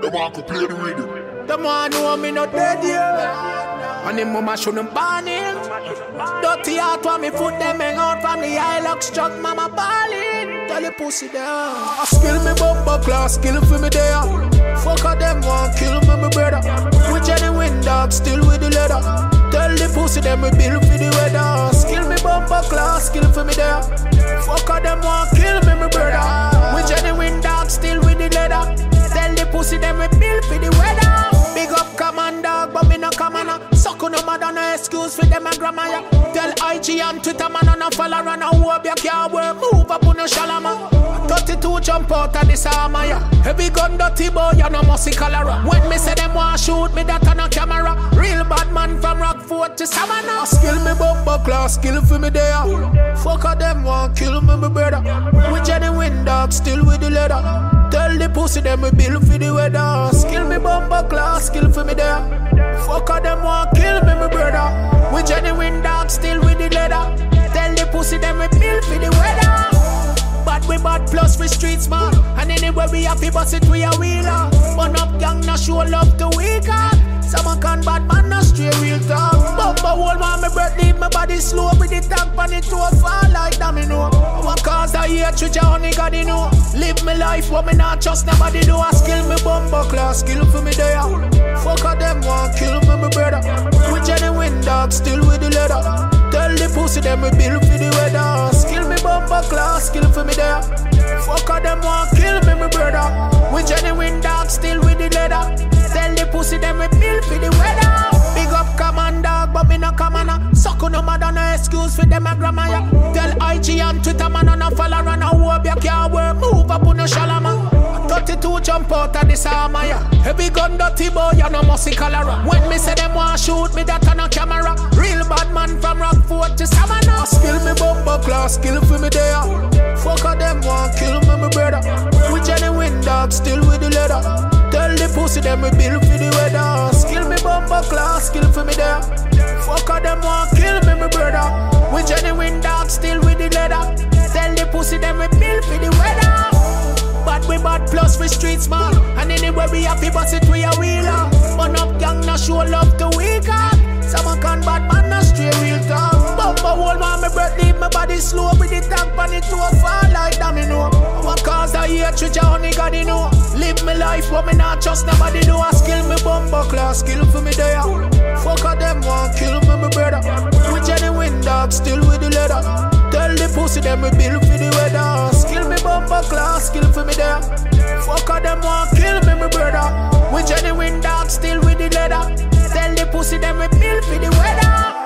Them want to play the rhythm. Them want know me not dead yet. And them mama shouldn't ban him. Dirty heart want me foot them hang out from the Hilux struck mama ballin'. Tell the pussy there. Skill me bumper class, skill for me there. Fuck of them want kill me, my brother. We genuine dog, still with the leather. Tell the pussy them we build for the weather. Skill me bumper class, skill for me there. Fuck of them want kill me, my brother. We genuine dog, still with the leather. Tell the pussy them we build for the weather. Big up command dog, but me no commander. Suck on no mother, no excuse for them and grandma. Tell IG and Twitter man on a follow run a hope you can't work. Move up on a shalama. 32 jump out of this armor, yeah. Heavy gun dirty boy, you no musty cholera. When me say them want shoot me that on a camera. Real bad man from Rockford to Savannah. Skill me bumper class, skill for me there. Fuck of them want kill me, my brother. We genuine dog, still with the leather. Tell the pussy them we build for the weather. Skill me bumper class, skill for me there. Fuck of them want kill me, my brother. We genuine dog, still with the leather. Tell the pussy them we build for the weather. Bad we bad plus we street smart. And anywhere we have to bust it we a wheeler. One up gang no show love to weaker. Someone can bad man no stray real talk. Bumper whole man me breath leave my body slow. With the tank pan it to a fall like domino. What cause I hear to Johnny God you know. Live my life what me not trust nobody do. I skill me bumper class, skill for me there. Fuck of them want kill me, my brother. We genuine dog, still with the leather. Tell the pussy them we build for the weather. Skill me bumper class, skill for me there. Fuck of them want kill me, my brother. We genuine dog, still with the leather. Tell the pussy them we build for the weather. Big up command dog, but me no commander. Suck on no mother, no excuse for them and grandma. Tell IG and Twitter man on a follow run a hope you can't work. Move up on a shalama. 32 jump out of this armor, yeah. Heavy gun dirty boy, you no musty cholera. When me say them want shoot me that on a camera. Real bad man from Rockford to Savannah. Skill me bumper class, skill for me there. Fuck of them want kill me, my brother. We genuine dog, still with the leather. Tell the pussy them we build for the weather. Skill me bumper class, skill for me there. Fuck of them want kill me, my brother. We genuine dog, still with the leather. Tell the pussy them we build for the weather. Bad we bad plus we street smart. And anywhere we have to bust it we a wheeler. One up gang no show love to weaker. Someone can bad man no stray real talk. Bumper whole man me breath leave my body slow. With the tank pan it to a fall like domino. What cause I hear to Johnny God you know. Live my life what me not trust nobody do. I skill me bumper class, skill for me there. Fuck of them want kill me, my brother. We genuine dog, still with the leather. Tell the pussy them we build for the weather. Skill me bumper class, skill for me there. Fuck of them want kill me, my brother. We genuine dog, still with the leather. Tell the pussy them we build for the weather.